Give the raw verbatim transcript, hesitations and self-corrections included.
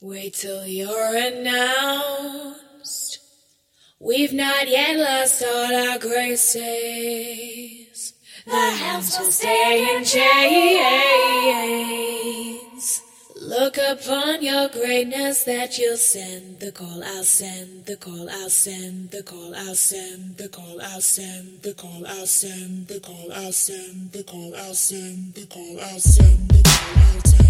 Wait till you're announced. We've not yet lost all our graces. The hounds will stay in chains. Look upon your greatness that you'll send the call. I'll send the call. I'll send the call. I'll send the call. I'll send the call. I'll send the call. I'll send the call. I'll send the call. I'll send the call. I'll send the call.